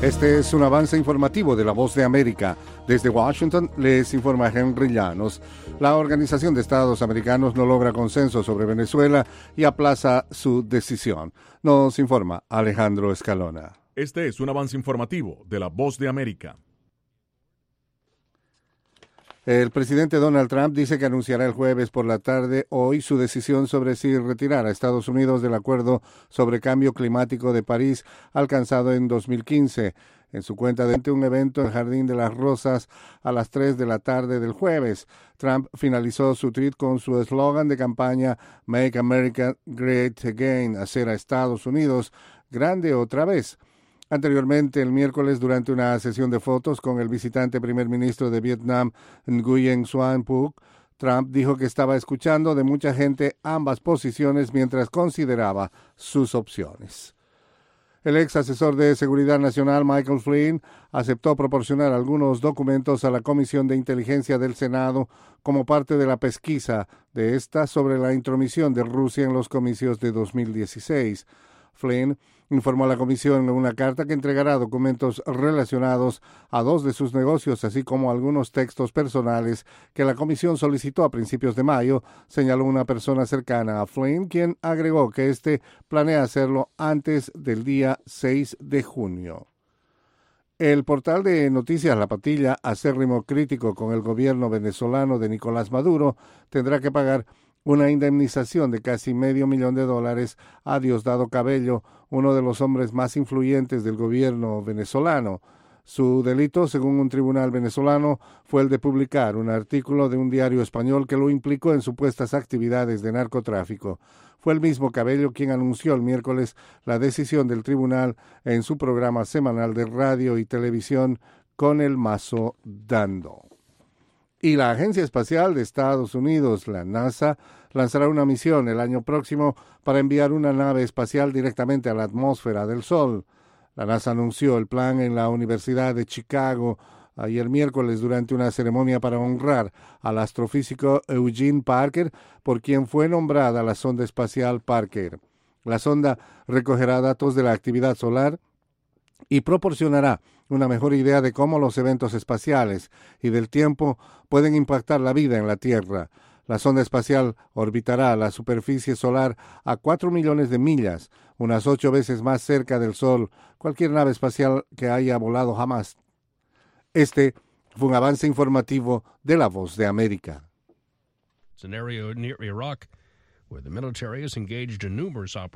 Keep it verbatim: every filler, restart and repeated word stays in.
Este es un avance informativo de La Voz de América. Desde Washington les informa Henry Llanos. La Organización de Estados Americanos no logra consenso sobre Venezuela y aplaza su decisión. Nos informa Alejandro Escalona. Este es un avance informativo de La Voz de América. El presidente Donald Trump dice que anunciará el jueves por la tarde hoy su decisión sobre si retirar a Estados Unidos del Acuerdo sobre Cambio Climático de París alcanzado en dos mil quince. En su cuenta de un evento en el Jardín de las Rosas a las tres de la tarde del jueves, Trump finalizó su tweet con su eslogan de campaña Make America Great Again, hacer a Estados Unidos grande otra vez. Anteriormente, el miércoles, durante una sesión de fotos con el visitante primer ministro de Vietnam, Nguyen Xuan Phuc, Trump dijo que estaba escuchando de mucha gente ambas posiciones mientras consideraba sus opciones. El ex asesor de Seguridad Nacional, Michael Flynn, aceptó proporcionar algunos documentos a la Comisión de Inteligencia del Senado como parte de la pesquisa de esta sobre la intromisión de Rusia en los comicios de dos mil dieciséis. Flynn informó a la comisión en una carta que entregará documentos relacionados a dos de sus negocios, así como algunos textos personales que la comisión solicitó a principios de mayo, señaló una persona cercana a Flynn, quien agregó que éste planea hacerlo antes del día seis de junio. El portal de noticias La Patilla, acérrimo crítico con el gobierno venezolano de Nicolás Maduro, tendrá que pagar una indemnización de casi medio millón de dólares a Diosdado Cabello, uno de los hombres más influyentes del gobierno venezolano. Su delito, según un tribunal venezolano, fue el de publicar un artículo de un diario español que lo implicó en supuestas actividades de narcotráfico. Fue el mismo Cabello quien anunció el miércoles la decisión del tribunal en su programa semanal de radio y televisión Con el Mazo Dando. Y la Agencia Espacial de Estados Unidos, la NASA, lanzará una misión el año próximo para enviar una nave espacial directamente a la atmósfera del Sol. La NASA anunció el plan en la Universidad de Chicago ayer miércoles durante una ceremonia para honrar al astrofísico Eugene Parker, por quien fue nombrada la sonda espacial Parker. La sonda recogerá datos de la actividad solar y proporcionará una mejor idea de cómo los eventos espaciales y del tiempo pueden impactar la vida en la Tierra. La sonda espacial orbitará la superficie solar a cuatro millones de millas, unas ocho veces más cerca del Sol, cualquier nave espacial que haya volado jamás. Este fue un avance informativo de La Voz de América. Scenario near Iraq, where the military is engaged in numerous operations.